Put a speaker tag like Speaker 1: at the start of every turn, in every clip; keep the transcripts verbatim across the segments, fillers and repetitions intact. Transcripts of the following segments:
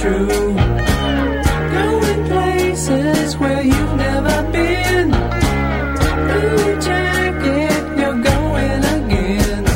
Speaker 1: true. Going places where you've never been. Blue jacket, you're going again.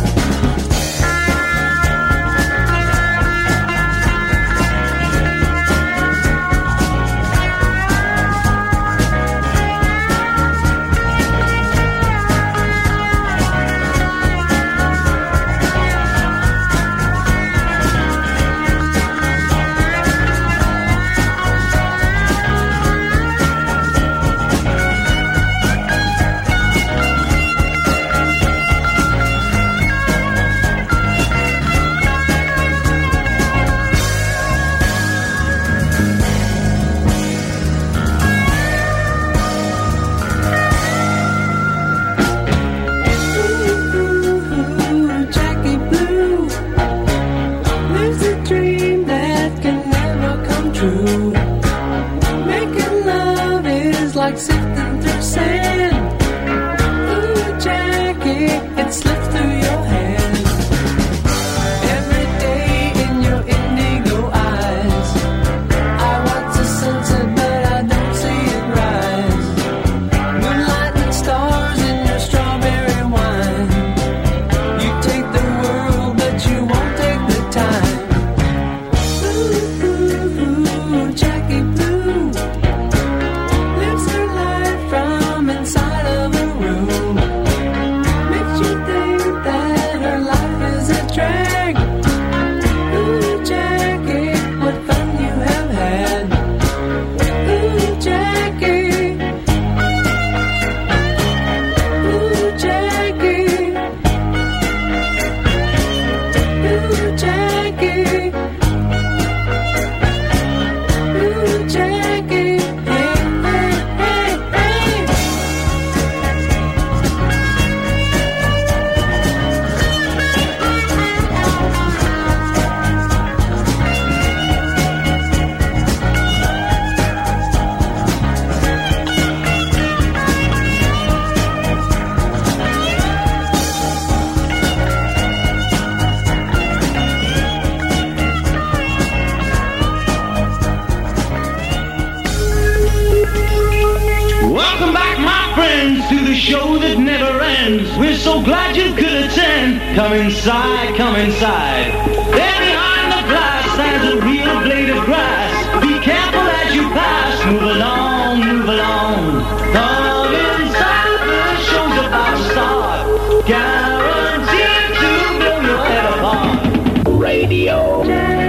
Speaker 2: Come inside, come inside. There behind the glass stands a real blade of grass. Be careful as you pass. Move along, move along. Come inside, the show's about to start. Guaranteed to blow your head apart. Radio.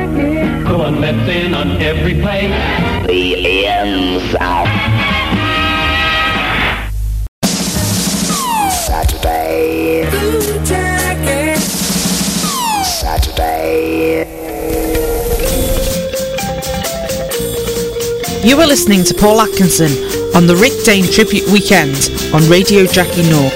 Speaker 2: The one that's in on every play. The ends out. Saturday.
Speaker 3: You are listening to Paul Atkinson on the Rick Dane Tribute Weekend on Radio Jackie North.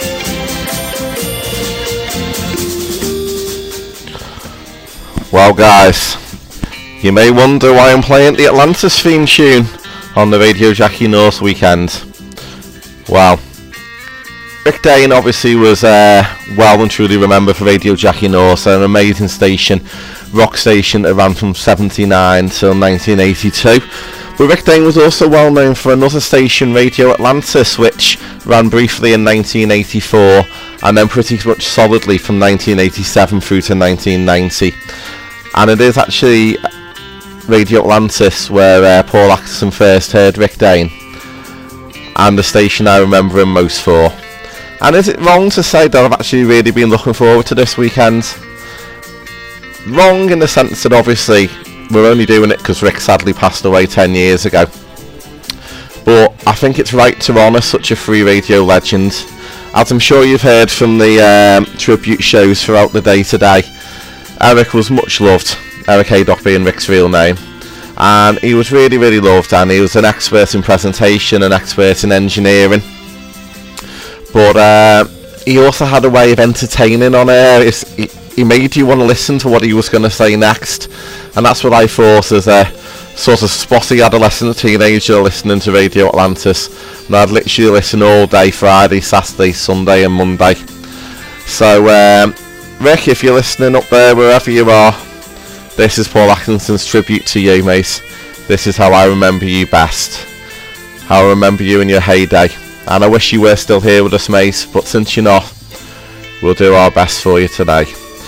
Speaker 4: Well guys, you may wonder why I'm playing the Atlantis theme tune on the Radio Jackie North Weekend. Well, Rick Dane obviously was uh, well and truly remembered for Radio Jackie North, an amazing station, rock station that ran from seventy-nine till nineteen eighty-two. But Rick Dane was also well known for another station, Radio Atlantis, which ran briefly in nineteen eighty-four and then pretty much solidly from nineteen eighty-seven through to nineteen ninety. And it is actually Radio Atlantis where uh, Paul Atkinson first heard Rick Dane, and the station I remember him most for. And is it wrong to say that I've actually really been looking forward to this weekend? Wrong in the sense that obviously we're only doing it because Rick sadly passed away ten years ago. But I think it's right to honour such a free radio legend. As I'm sure you've heard from the um, tribute shows throughout the day today, Eric was much loved, Eric Haydock being Rick's real name. And he was really, really loved, and he was an expert in presentation, an expert in engineering. But uh, he also had a way of entertaining on air. He, he made you want to listen to what he was going to say next. And that's what I thought as a sort of spotty adolescent teenager listening to Radio Atlantis. And I'd literally listen all day, Friday, Saturday, Sunday and Monday. So, um, Rick, if you're listening up there, wherever you are, This is Paul Atkinson's tribute to you, mate. This is how I remember you best. How I remember you in your heyday. And I wish you were still here with us, mate, but since you're not, we'll do our best for you today.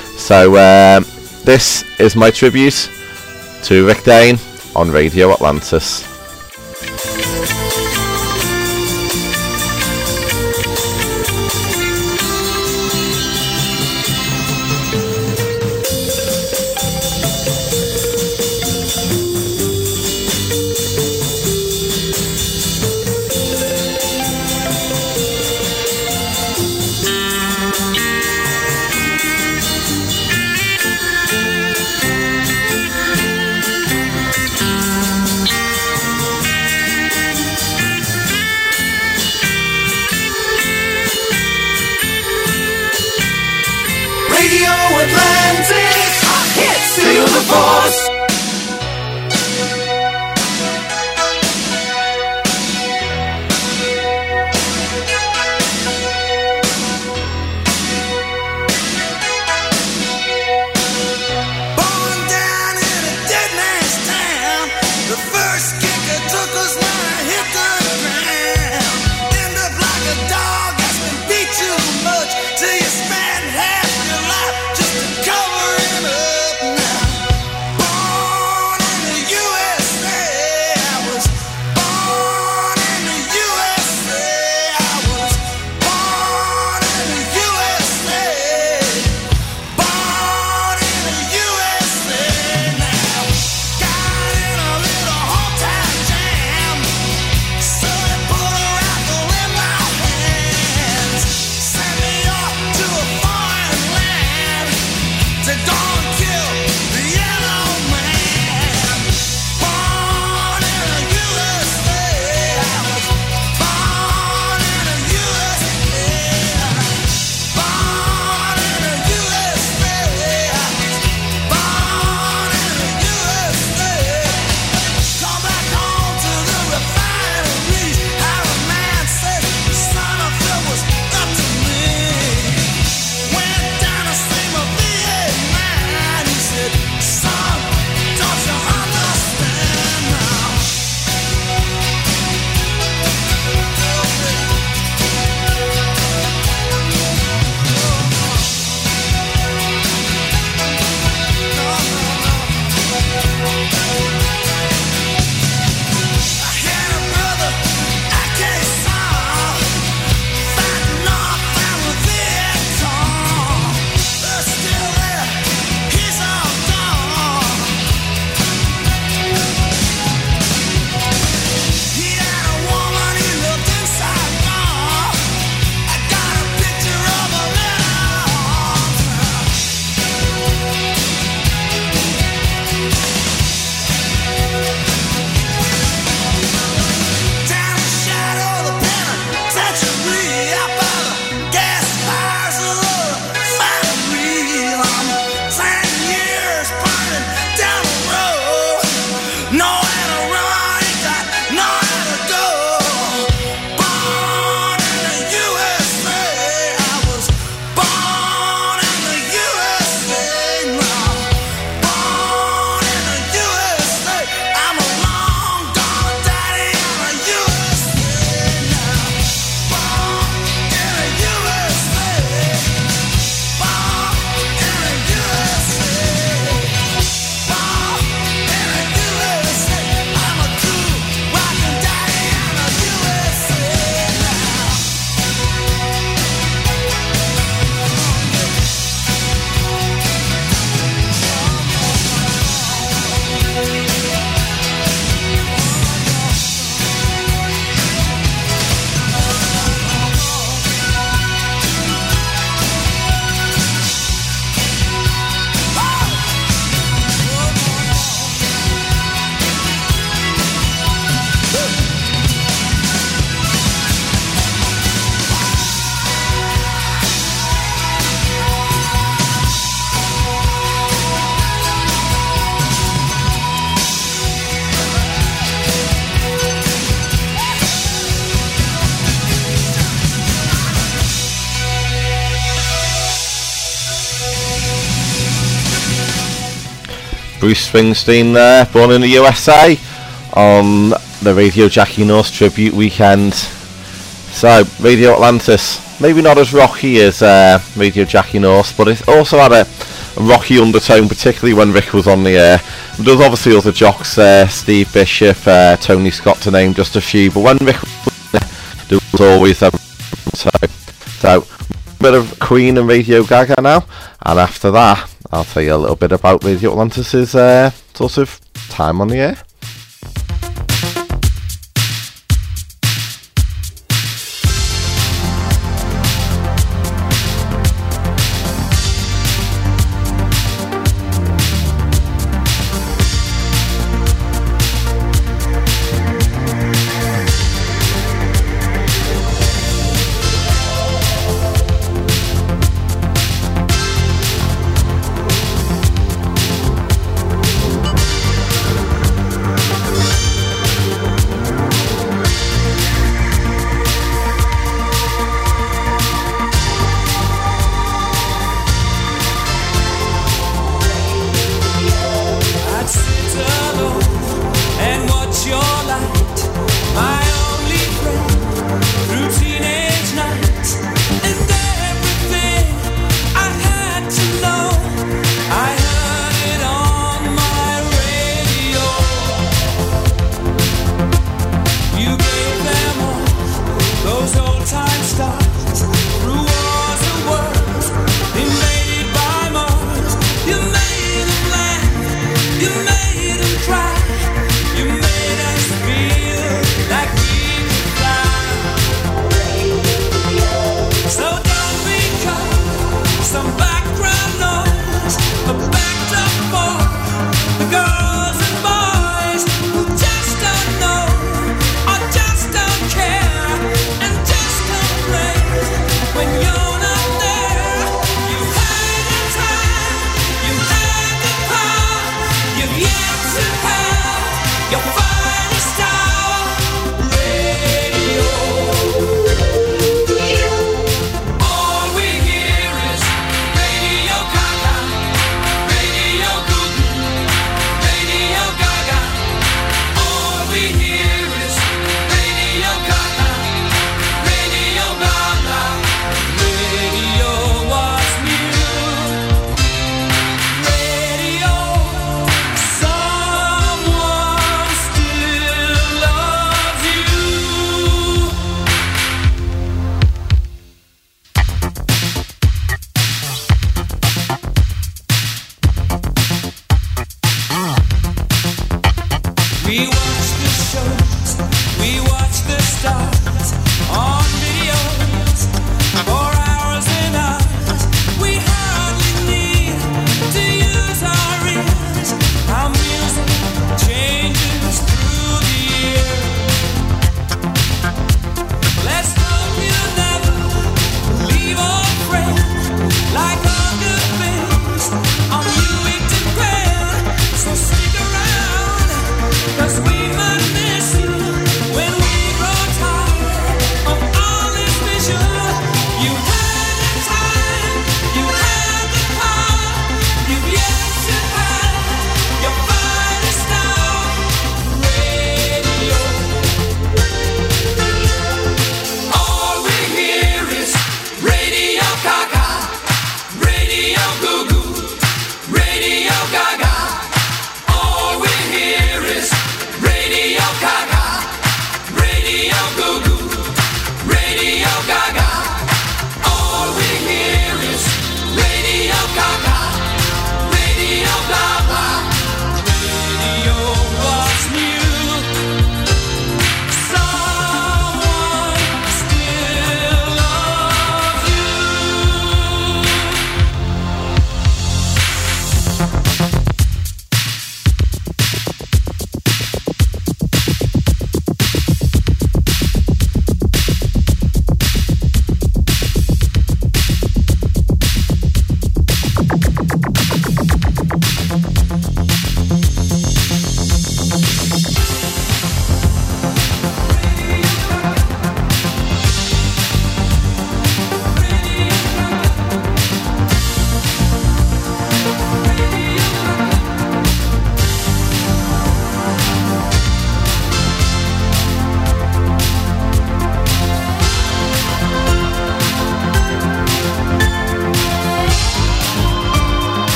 Speaker 4: So um, this is my tribute to Rick Dane on Radio Atlantis.
Speaker 5: I'm
Speaker 4: Bruce Springsteen there, born in the U S A, on the Radio Jackie North Tribute Weekend. So, Radio Atlantis, maybe not as rocky as uh, Radio Jackie North, but it also had a, a rocky undertone, particularly when Rick was on the air. There's obviously other jocks there, Steve Bishop, uh, Tony Scott to name just a few, but when Rick was there, there was always a... So, so, a bit of Queen and Radio Gaga now, and after that, I'll tell you a little bit about Radio Atlantis' uh, sort of time on the air.
Speaker 1: We might miss you when we grow tired.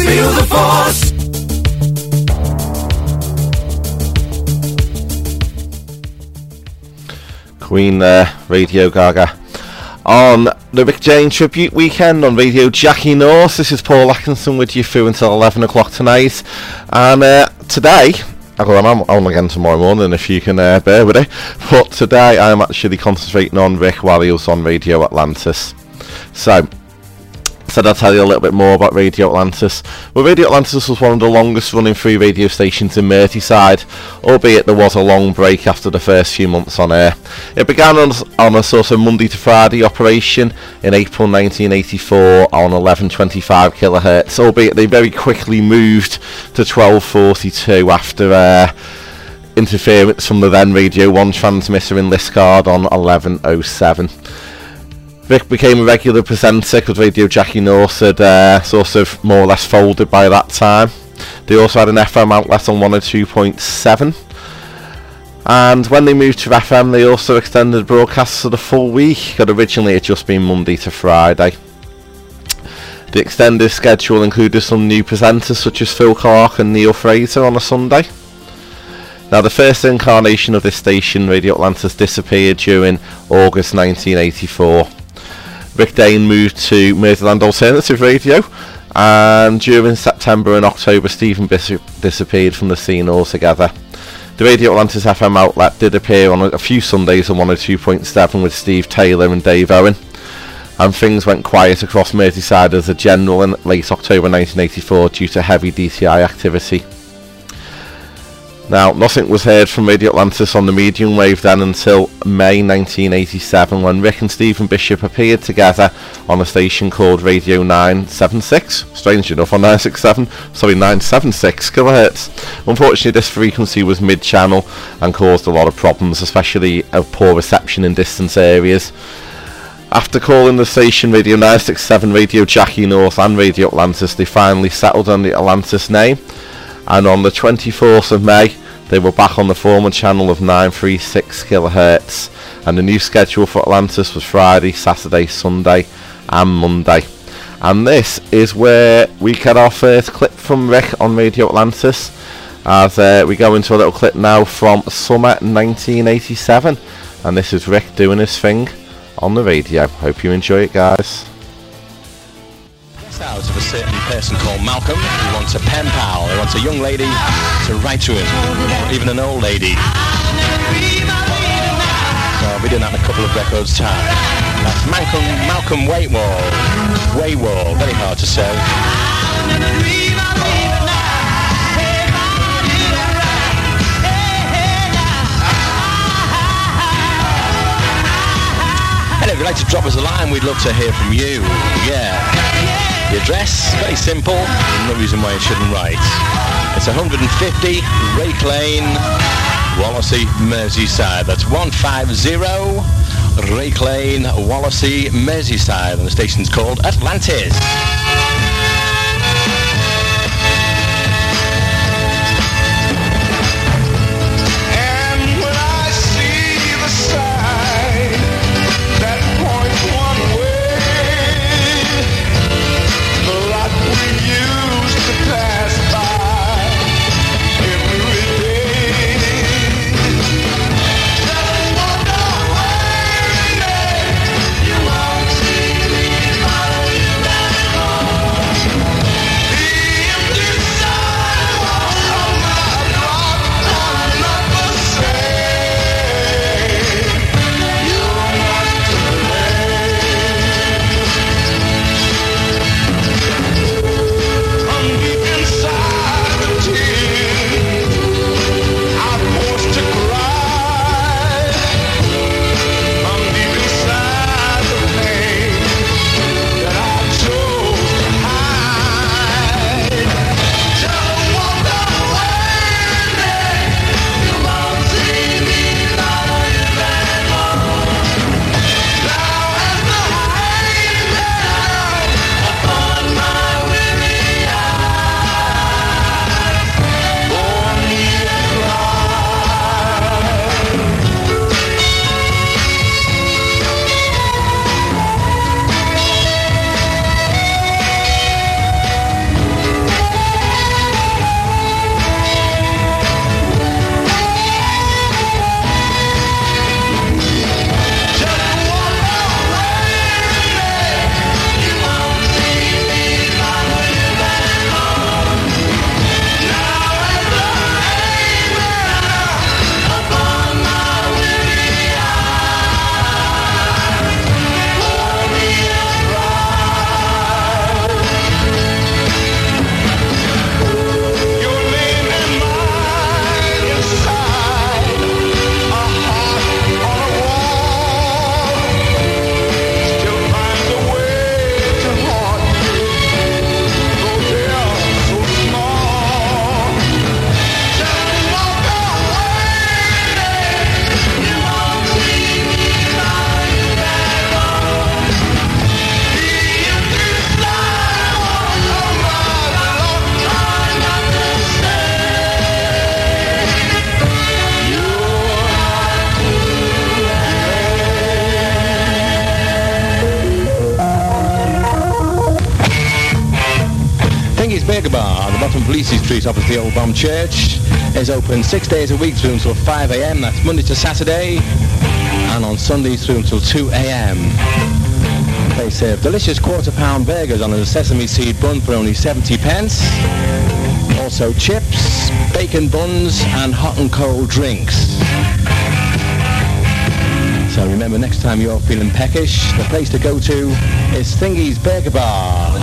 Speaker 1: Feel the force.
Speaker 4: Queen there, Radio Gaga. On the Rick James Tribute Weekend on Radio Jackie North, this is Paul Atkinson with you through until eleven o'clock tonight. And uh, today, well, I'm on again tomorrow morning if you can uh, bear with it, but today I'm actually concentrating on Rick while he was on Radio Atlantis. So, said I'll tell you a little bit more about Radio Atlantis. Well, Radio Atlantis was one of the longest running free radio stations in Merseyside, albeit there was a long break after the first few months on air. It began on, on a sort of Monday to Friday operation in April nineteen eighty-four on eleven twenty-five kilohertz, albeit they very quickly moved to twelve forty-two after uh, interference from the then Radio one transmitter in Liskeard on eleven oh seven. Rick became a regular presenter because Radio Jackie North had uh, sort of more or less folded by that time. They also had an F M outlet on one oh two point seven. And when they moved to F M, they also extended broadcasts to the full week, because originally it had just been Monday to Friday. The extended schedule included some new presenters such as Phil Clark and Neil Fraser on a Sunday. Now, the first incarnation of this station, Radio Atlantis, disappeared during August nineteen eighty-four. Rick Dane moved to Merseyside Alternative Radio, and during September and October Stephen Bishop disappeared from the scene altogether. The Radio Atlantis F M outlet did appear on a, a few Sundays on one oh two point seven with Steve Taylor and Dave Owen, and things went quiet across Merseyside as a general in late October nineteen eighty-four due to heavy D T I activity. Now, nothing was heard from Radio Atlantis on the medium wave then until May nineteen eighty-seven, when Rick and Stephen Bishop appeared together on a station called Radio nine seventy-six. Strange enough, on nine sixty-seven, sorry, nine seventy-six kilohertz. Unfortunately, this frequency was mid-channel and caused a lot of problems, especially of poor reception in distant areas. After calling the station Radio nine sixty-seven, Radio Jackie North and Radio Atlantis, they finally settled on the Atlantis name. And on the twenty-fourth of May, they were back on the former channel of nine thirty-six kilohertz, and the new schedule for Atlantis was Friday, Saturday, Sunday and Monday. And this is where we get our first clip from Rick on Radio Atlantis, as uh, we go into a little clip now from summer nineteen eighty-seven, and this is Rick doing his thing on the radio. Hope you enjoy it, guys.
Speaker 5: Out of a certain person called Malcolm who wants a pen pal, who wants a young lady to write to him, or even an old lady. So I'll be doing that in a couple of records time. That's Malcolm, Malcolm Waitwall. Waitwall, very hard to say. And if you'd like to drop us a line, we'd love to hear from you. Yeah. The address, very simple, no reason why you shouldn't write. It's one fifty Rake Lane, Wallasey, Merseyside. That's one fifty Rake Lane, Wallasey, Merseyside. And the station's called Atlantis. Deasy Street opposite the Old Bomb Church. It's open six days a week through until five a.m. That's Monday to Saturday. And on Sundays through until two a.m. They serve delicious quarter pound burgers on a sesame seed bun for only seventy pence. Also chips, bacon buns and hot and cold drinks. So remember, next time you're feeling peckish, the place to go to is Thingy's Burger Bar.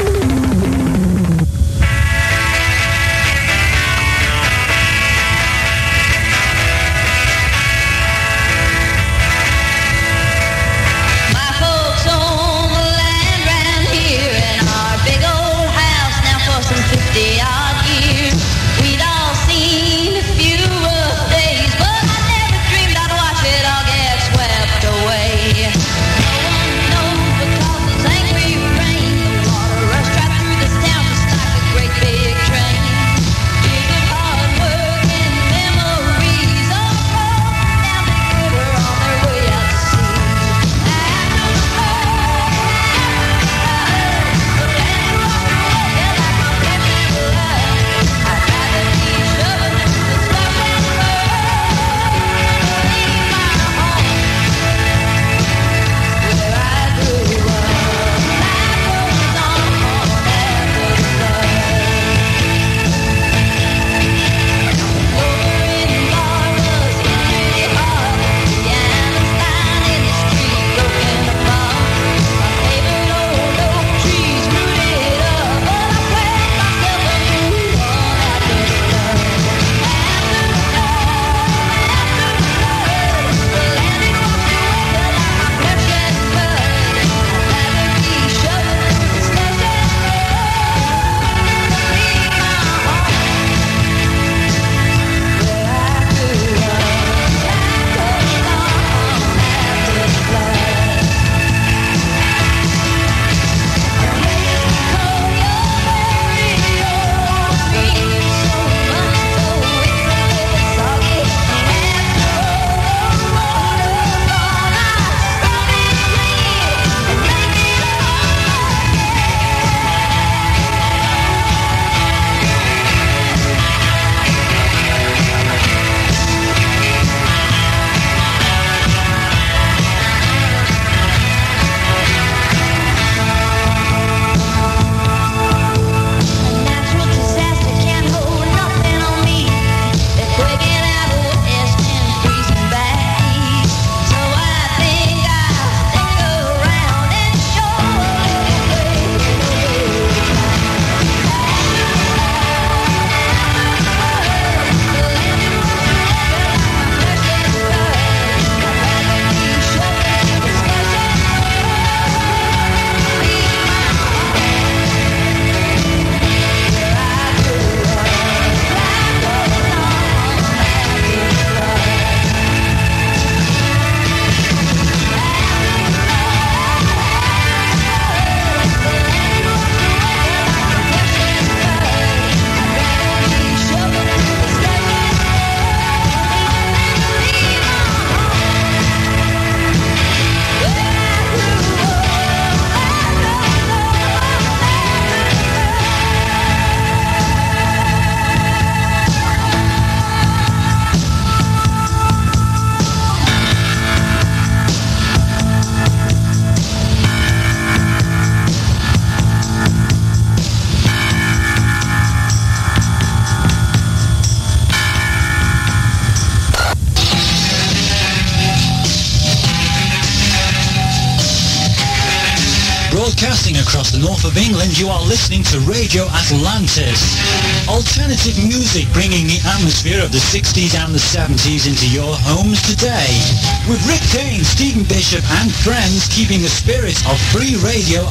Speaker 6: Broadcasting across the north of England, you are listening to Radio Atlantis. Alternative music bringing the atmosphere of the sixties and the seventies into your homes today. With Rick Dane, Stephen Bishop and friends keeping the spirit of free radio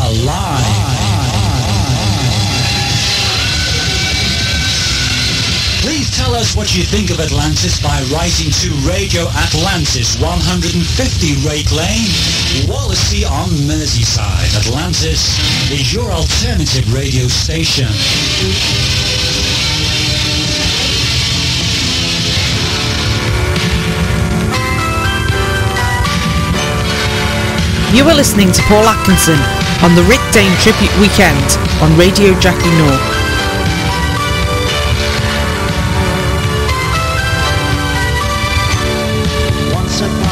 Speaker 6: alive. Please tell us what you think of Atlantis by writing to Radio Atlantis, one fifty Rake Lane, Wallasey on Merseyside. Atlantis is your alternative radio station.
Speaker 3: You are listening to Paul Atkinson on the Rick Dane Tribute Weekend on Radio Jackie North.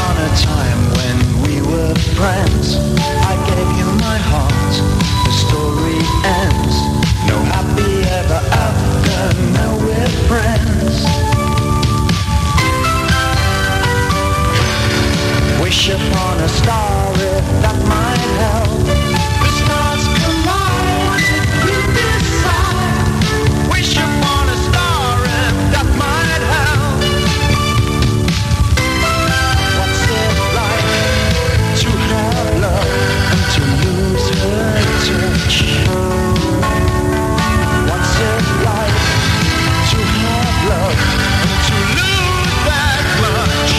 Speaker 7: upon a time when we were friends. I gave you my heart, the story ends. No happy ever after, now we're friends. Wish upon a star if that might help. The stars collide, you decide. Wish upon a star if that might help. What's it like to have love and to lose her touch? What's it like to have love and to lose that much?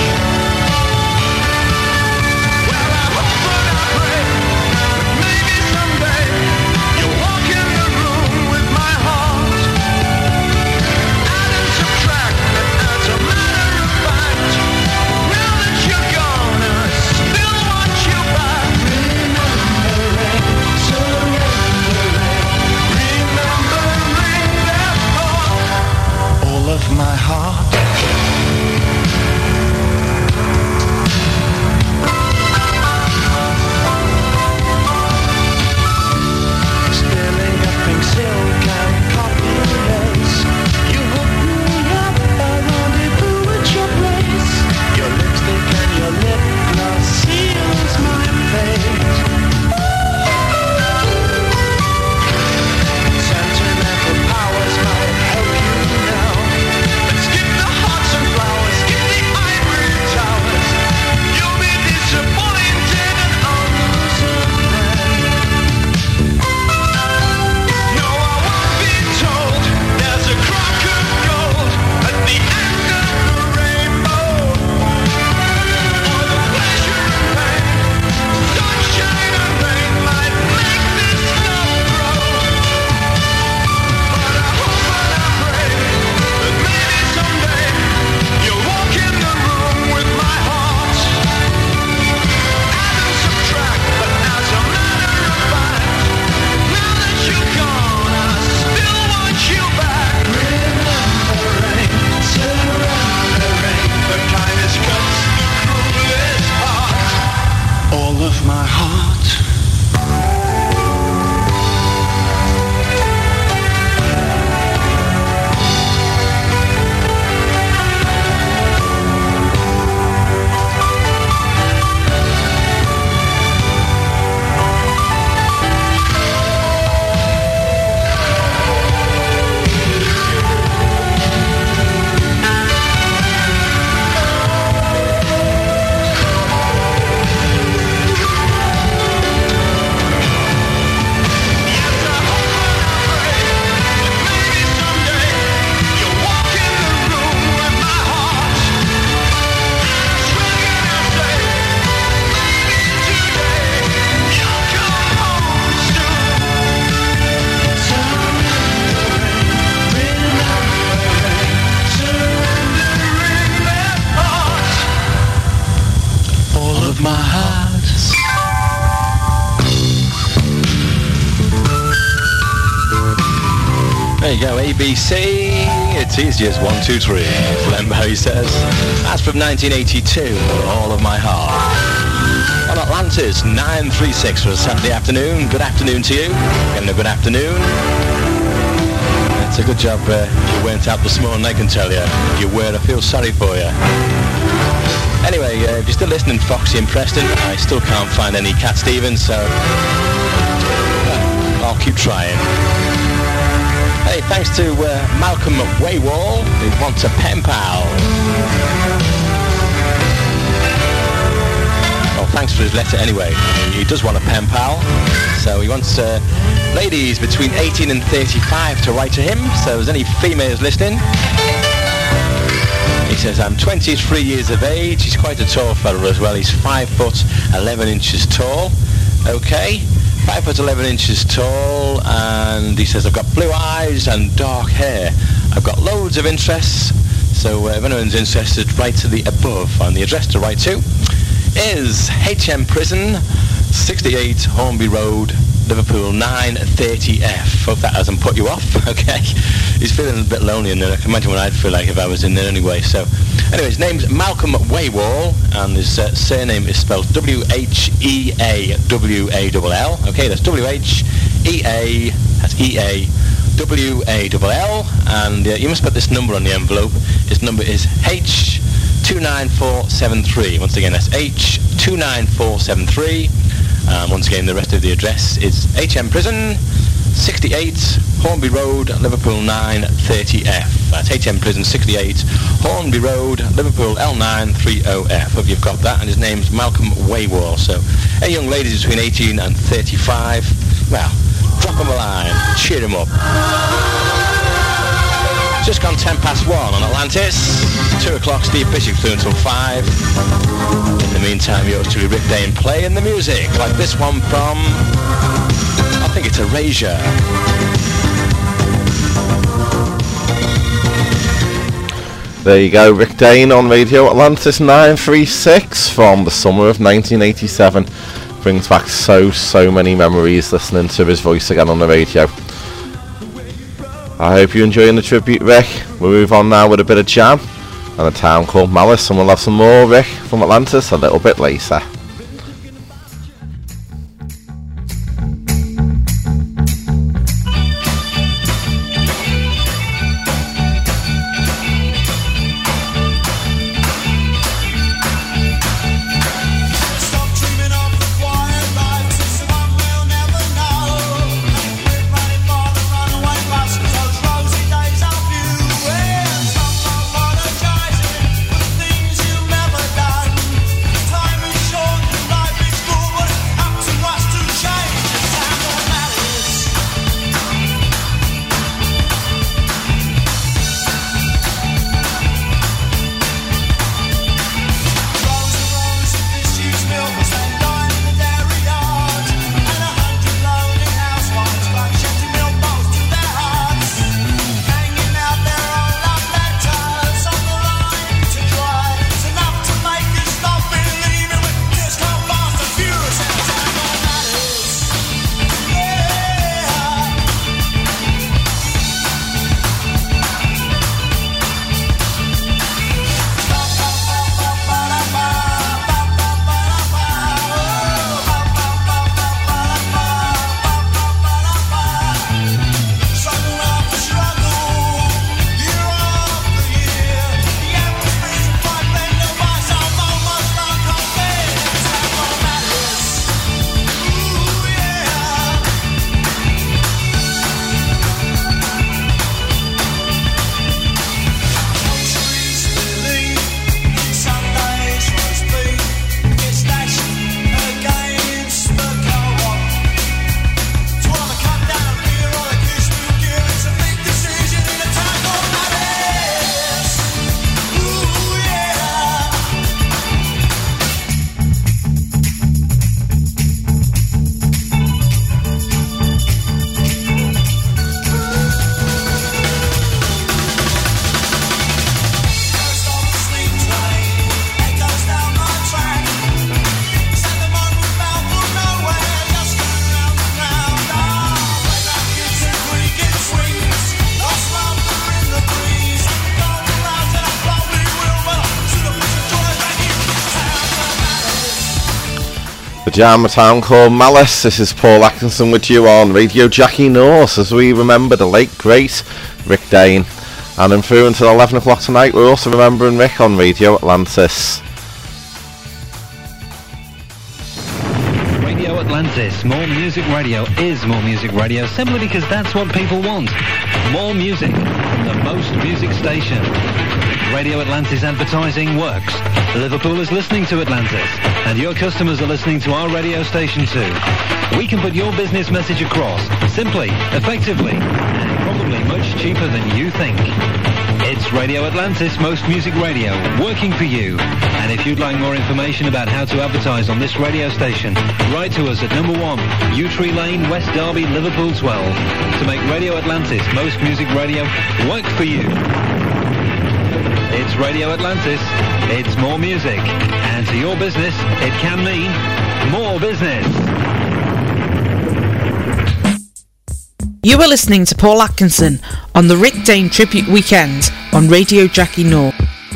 Speaker 7: Of my heart. Spilling up pink silk and copy lace. You hooked me up, I rendezvous at your place. Your lipstick and your lip gloss seals my fate. Sentimental powers might help you now. Skip the hearts and flowers, skip the ivory towers. You'll be disappointed and I'll lose a friend. No, I won't be told there's a crock of gold at the end of the rainbow. Or the pleasure and pain, sunshine and rain might make this love grow. But I hope and I pray that maybe someday you'll walk in the room with my heart. Add and subtract, but as a matter of fact, now that you're gone, I still want you back. Remembering, surrendering, the kindest cuts the cruelest heart. All of my heart. My heart.
Speaker 5: There you go, A B C. It's easy as one, two, three. Lembo says. That's from nineteen eighty-two. All of my heart. On Atlantis, nine three six for a Saturday afternoon. Good afternoon to you. Getting a good afternoon. It's a good job uh, you weren't out this morning, I can tell you. If you were, I feel sorry for you. Anyway, uh, if you're still listening, Foxy and Preston, I still can't find any Cat Stevens, so uh, I'll keep trying. Hey, thanks to uh, Malcolm Waywall, who wants a pen pal. Well, thanks for his letter anyway. He does want a pen pal, so he wants uh, ladies between eighteen and thirty-five to write to him, so if there's any females listening. He says, I'm twenty-three years of age. He's quite a tall fella as well. He's five foot eleven inches tall. Okay, five foot eleven inches tall, and he says, I've got blue eyes and dark hair. I've got loads of interests, so uh, if anyone's interested, write to the above. And the address to write to is H M Prison, sixty-eight Hornby Road, Liverpool nine thirty F. Hope that hasn't put you off, okay? He's feeling a bit lonely in there. I can imagine what I'd feel like if I was in there anyway. So, anyway, his name's Malcolm Waywall, and his uh, surname is spelled W H E A W A L L. Okay, that's W H E A, that's E A W A L L, and uh, you must put this number on the envelope. His number is H two nine four seven three. Once again, that's H two nine four seven three. Um, once again, the rest of the address is H M Prison, sixty-eight Hornby Road, Liverpool nine thirty F. That's H M Prison, sixty-eight Hornby Road, Liverpool L nine thirty F. Hope you've got that. And his name's Malcolm Waywall. So, any young ladies between eighteen and thirty-five, well, drop him a line, cheer him up. Just gone ten past one on Atlantis. Two o'clock, Steve Bishop through until five. In the meantime, yours truly, Rick Dane, playing the music like this one from, I think it's Erasure.
Speaker 4: There you go, Rick Dane on Radio Atlantis nine three six from the summer of nineteen eighty-seven. Brings back so, so many memories listening to his voice again on the radio. I hope you're enjoying the tribute, Rick. We'll move on now with a bit of jam and a town called Malice, and we'll have some more Rick from Atlantis a little bit later. The jam, a town called Malice. This is Paul Atkinson with you on Radio Jackie North as we remember the late great Rick Dane. And then through until eleven o'clock tonight we're also remembering Rick on Radio Atlantis.
Speaker 8: Radio Atlantis, more music radio is more music radio, simply because that's what people want. More music, the most music station. Radio Atlantis advertising works. Liverpool is listening to Atlantis, and your customers are listening to our radio station too. We can put your business message across, simply, effectively, and probably much cheaper than you think. It's Radio Atlantis, most music radio, working for you. And if you'd like more information about how to advertise on this radio station, write to us at number one, Yew Tree Lane, West Derby, Liverpool twelve, to make Radio Atlantis, most music radio, work for you. It's Radio Atlantis, it's more music, and to your business, it can mean more business.
Speaker 3: You are listening to Paul Atkinson on the Rick Dane Tribute Weekend on Radio Jackie North.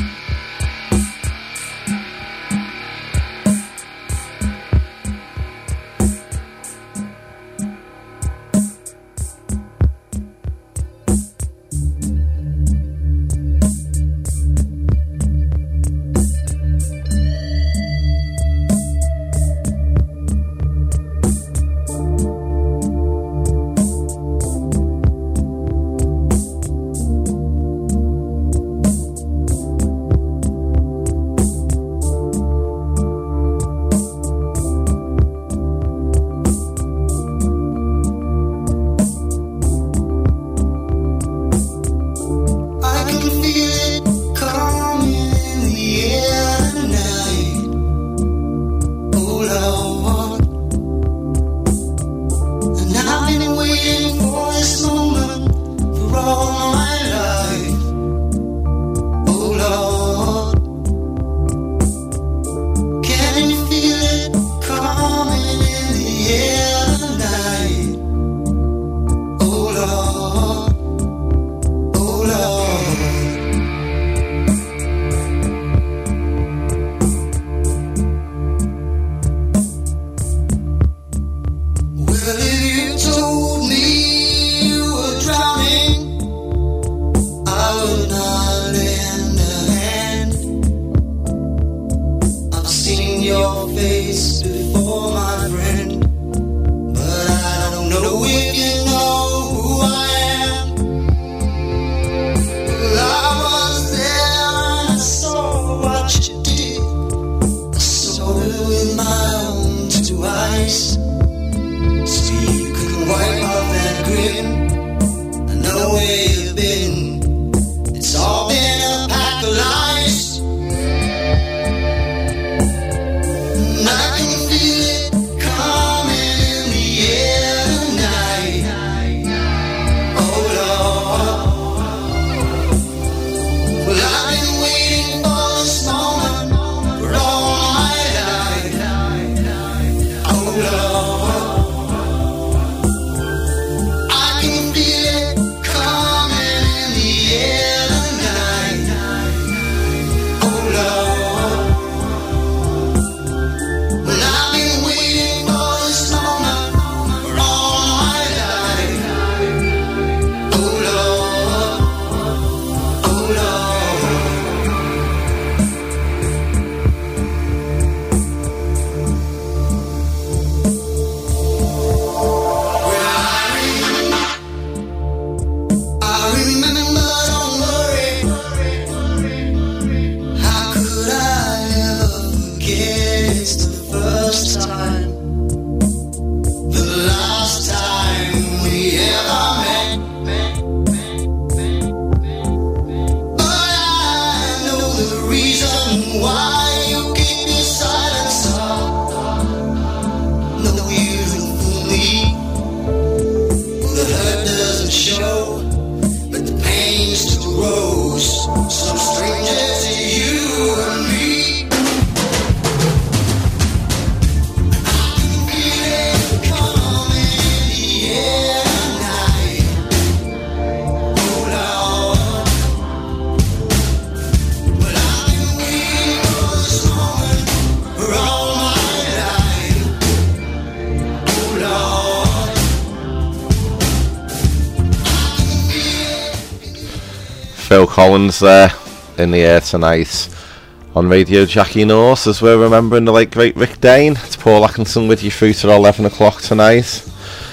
Speaker 4: Phil Collins there in the air tonight on Radio Jackie North as we're remembering the late great Rick Dane. It's Paul Atkinson with you through to eleven o'clock tonight,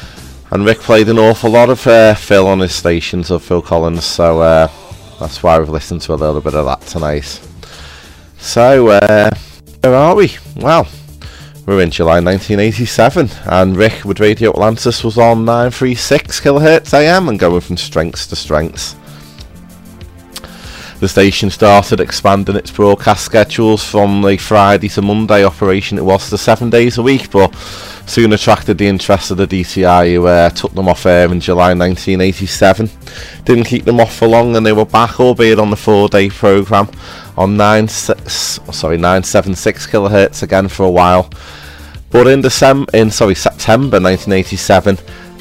Speaker 4: and Rick played an awful lot of uh, Phil on his stations of Phil Collins, so uh, that's why we've listened to a little bit of that tonight. So uh, where are we? Well, we're in July nineteen eighty-seven, and Rick with Radio Atlantis was on nine thirty-six kilohertz A M and going from strengths to strengths. The station started expanding its broadcast schedules from the Friday to Monday operation it was to seven days a week, but soon attracted the interest of the D T I, who uh, took them off air in July nineteen eighty-seven. Didn't keep them off for long, and they were back, albeit on the four-day programme, on nine six, sorry nine seventy-six kilohertz again for a while. But in December, in sorry September nineteen eighty-seven,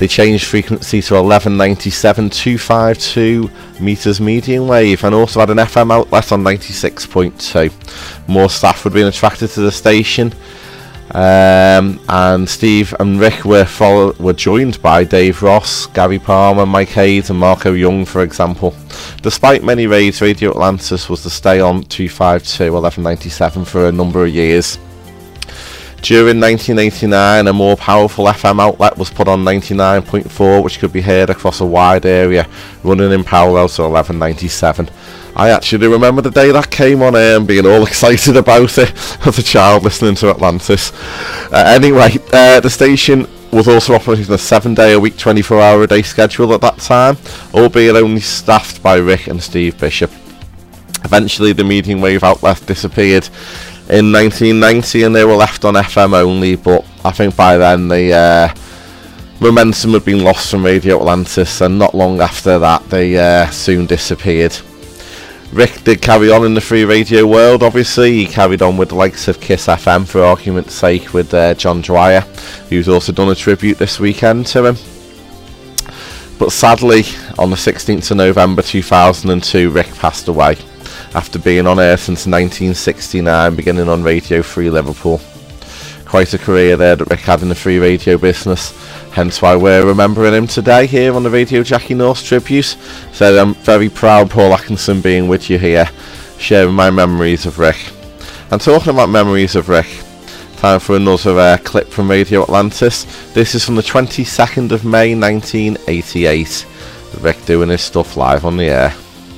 Speaker 4: They changed frequency to eleven ninety-seven two fifty-two meters medium wave, and also had an F M outlet on ninety-six point two. More staff would have been attracted to the station. Um, and Steve and Rick were follow- were joined by Dave Ross, Gary Palmer, Mike Hayes and Marco Young, for example. Despite many raids, Radio Atlantis was to stay on two fifty-two eleven ninety-seven for a number of years. During nineteen eighty-nine, a more powerful F M outlet was put on ninety-nine point four, which could be heard across a wide area, running in parallel to eleven ninety-seven. I actually remember the day that came on air and being all excited about it as a child listening to Atlantis. Uh, anyway, uh, the station was also operating a seven day a week, twenty-four hour a day schedule at that time, albeit only staffed by Rick and Steve Bishop. Eventually the medium wave outlet disappeared in nineteen ninety and they were left on F M only, but I think by then the uh, momentum had been lost from Radio Atlantis, and not long after that they uh, soon disappeared. Rick did carry on in the free radio world, obviously. He carried on with the likes of Kiss F M, for argument's sake, with uh, John Dwyer, who's also done a tribute this weekend to him. But sadly, on the sixteenth of November two thousand two, Rick passed away, after being on air since nineteen sixty-nine, beginning on Radio Free Liverpool. Quite a career there that Rick had in the free radio business, hence why we're remembering him today here on the Radio Jackie North Tribute. So I'm very proud, Paul Atkinson, being with you here, sharing my memories of Rick. And talking about memories of Rick, time for another uh, clip from Radio Atlantis. This is from the twenty-second of May nineteen eighty-eight. Rick doing his stuff live on the air.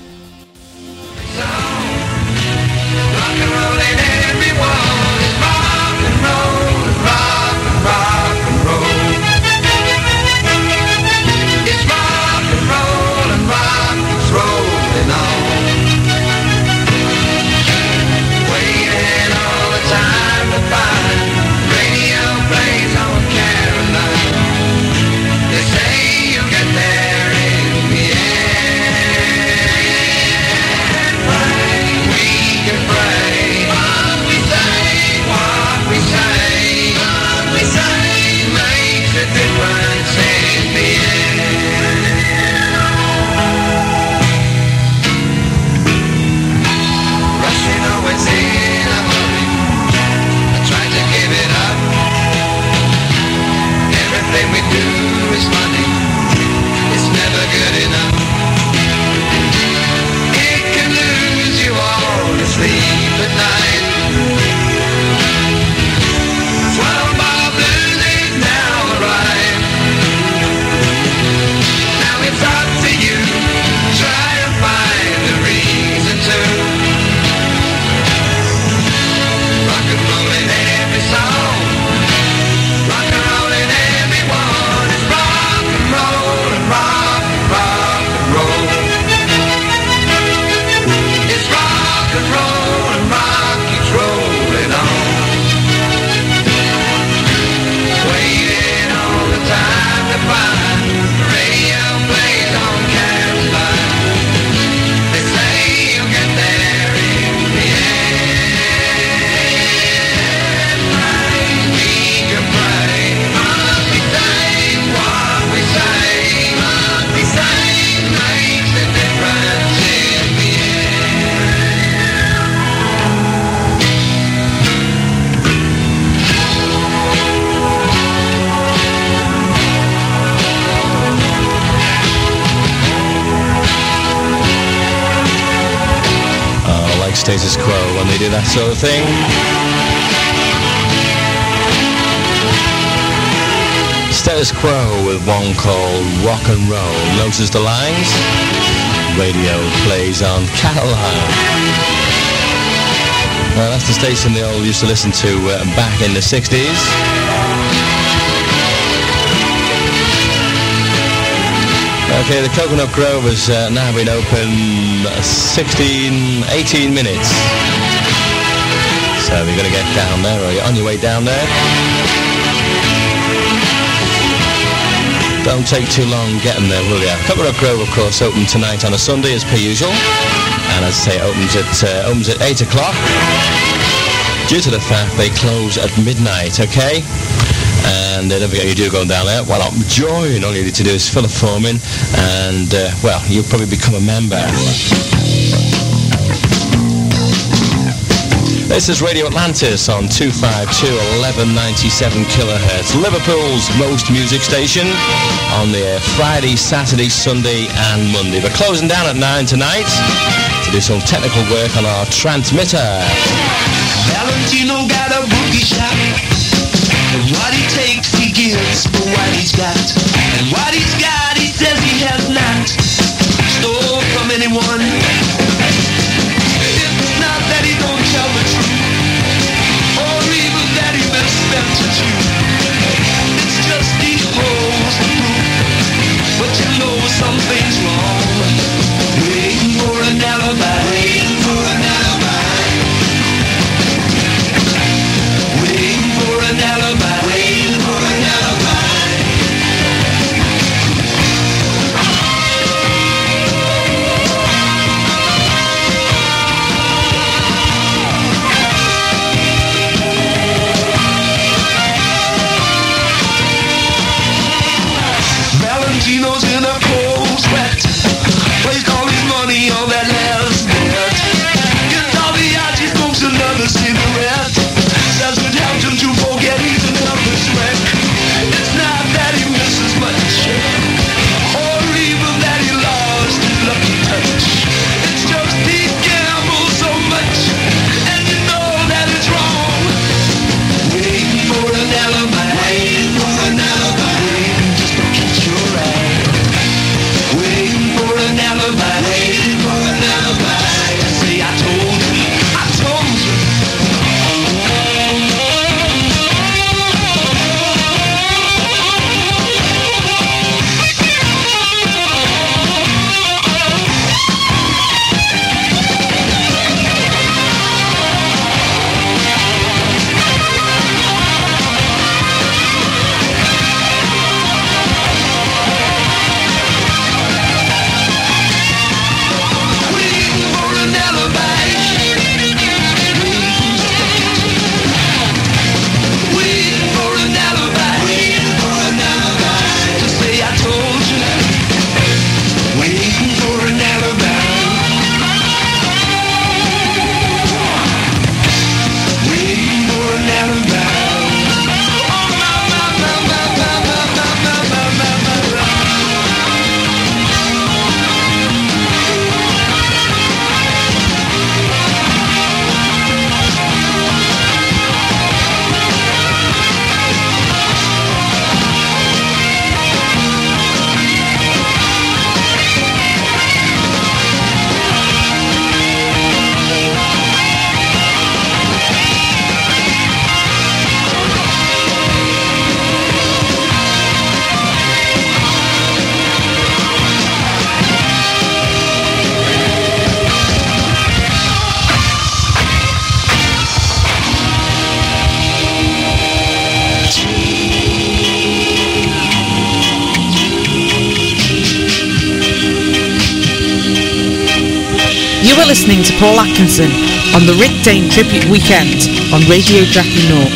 Speaker 5: Status quo when they do that sort of thing. Status quo with one called Rock and Roll. Notice the lines. Radio plays on Caroline. Well, that's the station they all used to listen to uh, back in the sixties. Okay, the Coconut Grove has uh, now been open sixteen, eighteen minutes. So you're going to get down there, or you're on your way down there. Don't take too long getting there, will you? Coconut Grove, of course, open tonight on a Sunday as per usual. And as I say, opens at, uh, opens at eight o'clock. Due to the fact they close at midnight, okay? Uh, And uh, don't forget, you do go down there, why not join? All you need to do is fill a form in, and, uh, well, you'll probably become a member. This is Radio Atlantis on two fifty-two, eleven ninety-seven kilohertz, Liverpool's most music station, on the uh, Friday, Saturday, Sunday and Monday. We're closing down at nine tonight to do some technical work on our transmitter.
Speaker 7: Valentino got a bookie shop, and what he takes he gives for what he's got, and what he's got he says he has not stole from anyone. It's not that he don't tell the truth, or even that he misspent a Jew. It's just he holds the proof, but you know something's wrong. Waiting for an alibi, waiting for an alibi, waiting for an alibi, waiting for an alibi. Valentino's in a cold sweat, placed all his money on that last bet. Gets all the odds, he smokes another cigarette, says it helped him to forget he's an helpless wreck. It's not that he misses much, or even that he lost his lucky touch. It's just he gambles so much, and you know that it's wrong. Waiting for an alibi, waiting for an alibi, waiting just to catch your eye. Waiting for an alibi, waiting for an alibi. Say I told you, I told you. Waiting for an alibi, waiting for an alibi, waiting for an alibi. To say I told you, waiting for an alibi, waiting for an alibi. Oh my my my my my my my my my my my.
Speaker 3: You are listening to Paul Atkinson on the Rick Dane Tribute Weekend on Radio Jackie North.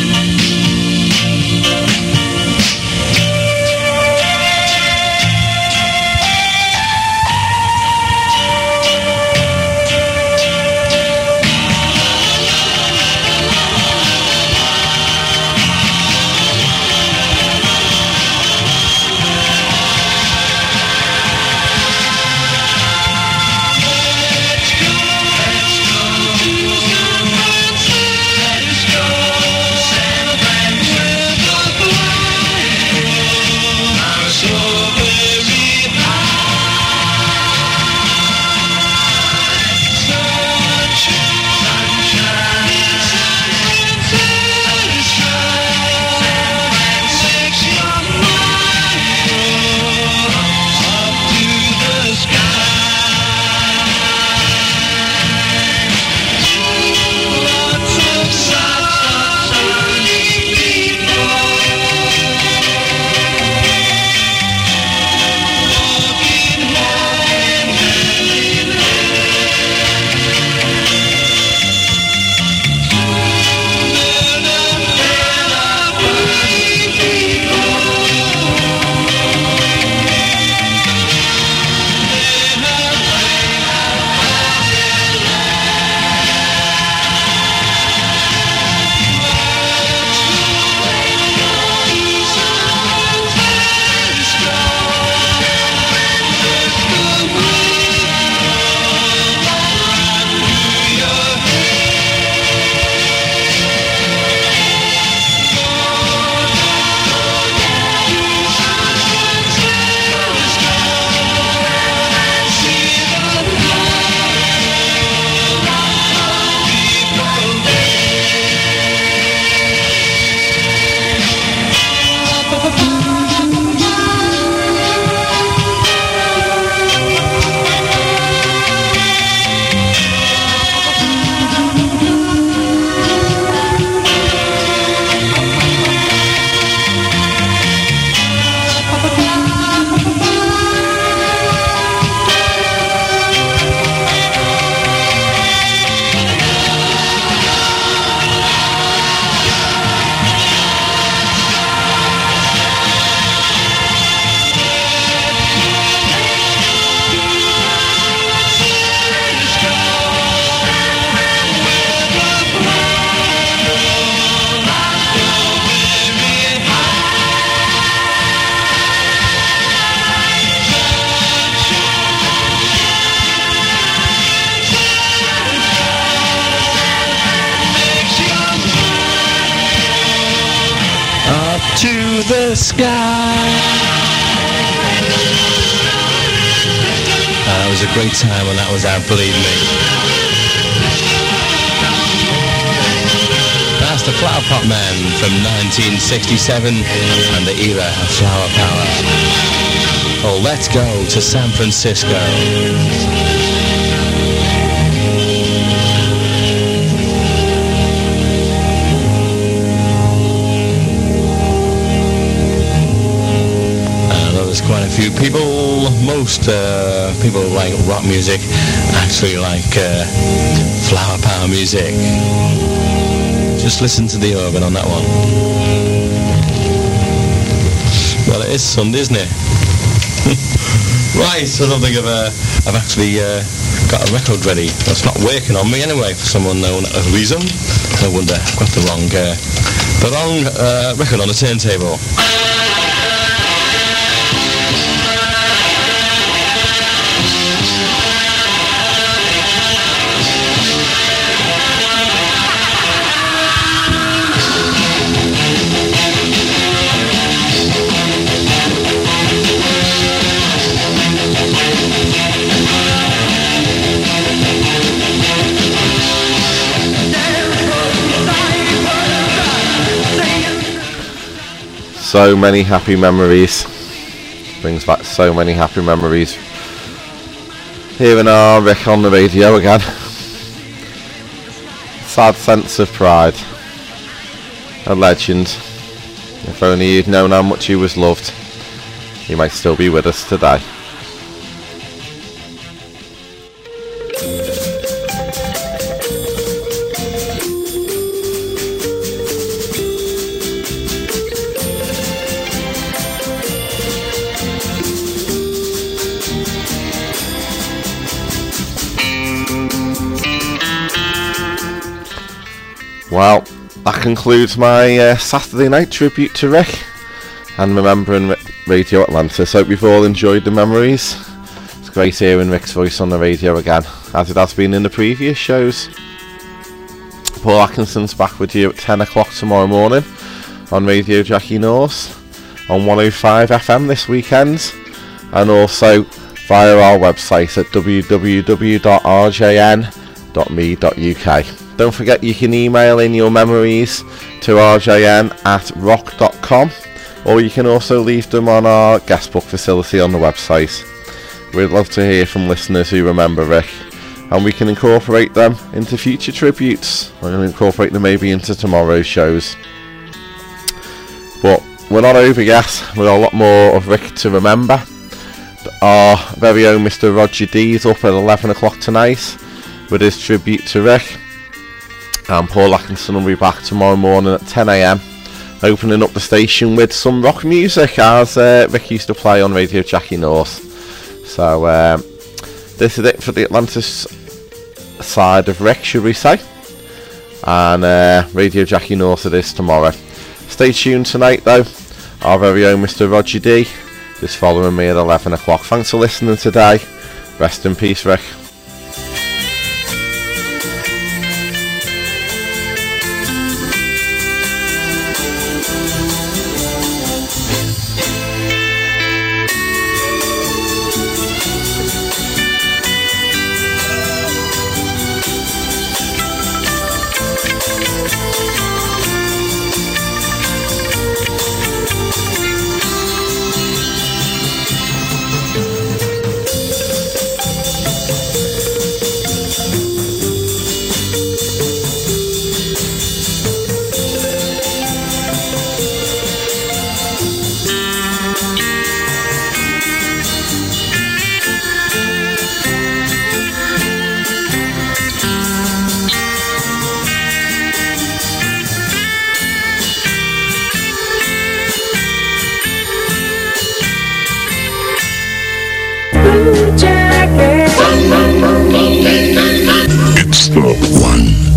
Speaker 7: Let's go,
Speaker 5: the sky. Uh, it was a great time when that was out, believe me. That's the Flower Pot Men from nineteen sixty-seven and the era of Flower Power. Oh, let's go to San Francisco. Quite a few people, most uh, people who like rock music actually like uh, Flower Power music. Just listen to the organ on that one. Well, it is Sunday, isn't it? Right, I don't think I've, uh, I've actually uh, got a record ready. That's not working on me anyway, for some unknown reason. No wonder, I've got the wrong, uh, the wrong uh, record on the turntable.
Speaker 4: So many happy memories. Brings back so many happy memories. Hearing our Rick on the radio again. Sad sense of pride. A legend. If only you'd known how much he was loved, he might still be with us today. Well, that concludes my uh, Saturday night tribute to Rick and remembering Radio Atlantis. Hope you've all enjoyed the memories. It's great hearing Rick's voice on the radio again, as it has been in the previous shows. Paul Atkinson's back with you at ten o'clock tomorrow morning on Radio Jackie Norse on one oh five F M this weekend, and also via our website at w w w dot r j n dot m e dot u k. Don't forget you can email in your memories to r j n at rock dot com, or you can also leave them on our guest book facility on the website. We'd love to hear from listeners who remember Rick, and we can incorporate them into future tributes. We're going to incorporate them maybe into tomorrow's shows. But we're not over yet. We've got a lot more of Rick to remember. Our very own Mister Roger D is up at eleven o'clock tonight with his tribute to Rick. And Paul Atkinson will be back tomorrow morning at ten a m, opening up the station with some rock music, as uh, Rick used to play on Radio Jackie Norse. So um, this is it for the Atlantis side of Rick, should we say. And uh, Radio Jackie Norse it is tomorrow. Stay tuned tonight though. Our very own Mister Roger D is following me at eleven o'clock. Thanks for listening today. Rest in peace, Rick.
Speaker 1: It's the one